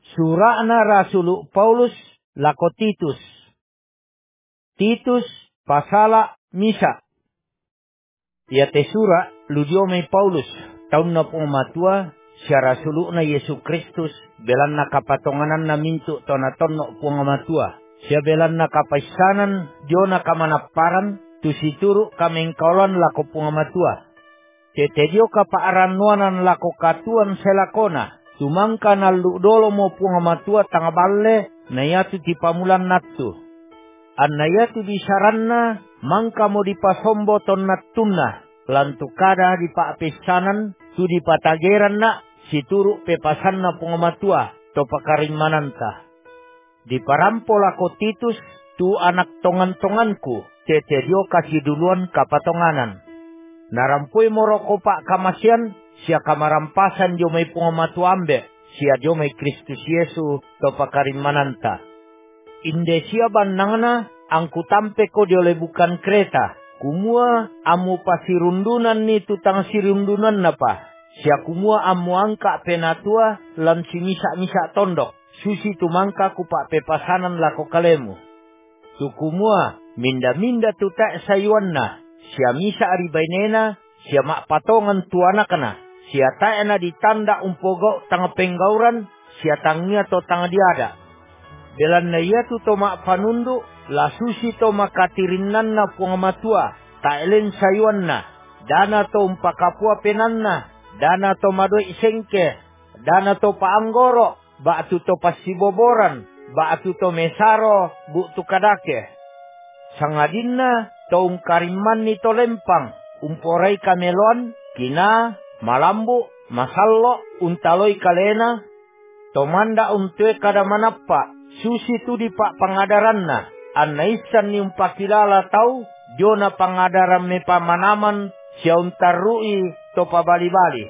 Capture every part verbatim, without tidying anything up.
Surana Rasulu Paulus lako Titus. Titus pasala misa. Ya tesura ludiomai Paulus taun na pumatua siya rasulu na Yesu Kristus belan na kapatonganan na mintu tonaton no pungamatua. Siya belan na kapaisanan dio na kamanaparan tu situru kamengkaulan lako pungamatua. Tetedio kapaaranuanan lako katuan selakona. Tumangka na ludolo mo pungamatua tangaballe na yatu ti pamulan natu. An na yatu di saranna mangka mo di pasombo ton natuna. Lantukada di paapesanan tu di patageran na situru pepasan na pungamatua to pakarimananta. Di parampo lako Titus tu anak tongan-tonganku tetedio kasih duluan kapatonganan. Narampui moroko pak kamasian siya kamarampasan jo may pungamatu ambe siya jo may Kristus Yesu to pakarimananta. Inde siya banangna ang kutampe ko diole bukan kereta. Kumua amu pasirundunan ni tutang sirundunan na pa. Siya kumua amu angka penatua lan simisa-misa tondok. Susi tumangka kupak pepasanan lako kalemu. Tu kumua minda-minda tutak sayuan na. Siya misa aribainena, siya makpatongan tuana kana. Siya taena ditanda umpogo tanga penggauran, siya tangnya to tanga diada. Belan na iya tu to makpanundu, la susi to makatirinnan na pungamatua, taelen sayuan na. Dana to umpakapua penan na, dana to madoi sengke, dana to paanggoro, batu to pasiboboran, batu to mesaro, buktu kadake. Sangadinna to umkariman ni to lempang, umporai kamelon, kina, malambu, masallo, untaloi kalena, tomanda untue kada manappa, susi tu di pak pangadaran na, anaisan ni umpakilala tau, jona pangadaran me pamanaman, siya untarui to pabali-bali.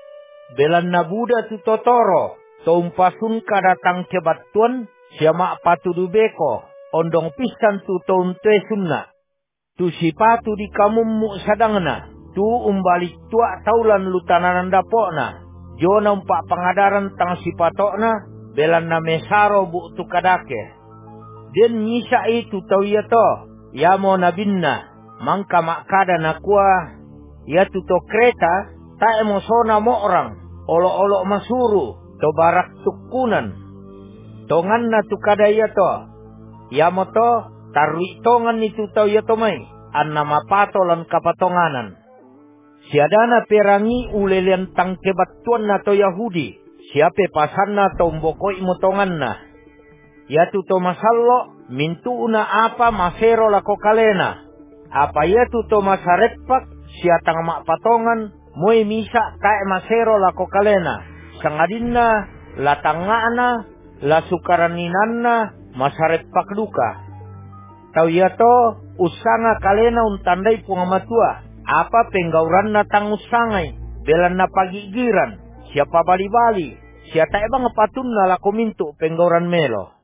Belan na Buddha tu totoro, to umpasun kadatang kebatuan, siya makpatudubeko, ondong pisan tu to untue sunna. Tu sipatu di kamummu sadangna. Tu umbalik tua taulan lutanan dapokna. Jona umpak pangadaran tang sipatokna. Belan na mesaro buktu kadake. Den misa itu tau ya to. Ya mo nabinna. Mangka makada na kuah. Ya tu to kereta. Ta emosona mo orang. Olo-olo masuru. To barak tukunan. Tongan na tu kada ya to. Ya mo to. Tarwi tongan itu tau ya tomai. An nama patolan kapatonganan. Siadana perangi ulelian tang kebatuan na to Yahudi. Siape pasan na to mbokoi motongan na. Ya tu to masallo. Mintu una apa masero lako kalena. Apa ya tu to masarepak. Siatang mak patongan. Moy misa tae masero lako kalena. Sangadinna. Latangana. La sukaraninanna. Masarepak duka. Tau ya to, usanga kalena untandai pungamatua. Apa penggauran na tang usangai, belan na pagigiran, siapa bali-bali, siapa ebang ngepatun na lako mintu penggauran melo.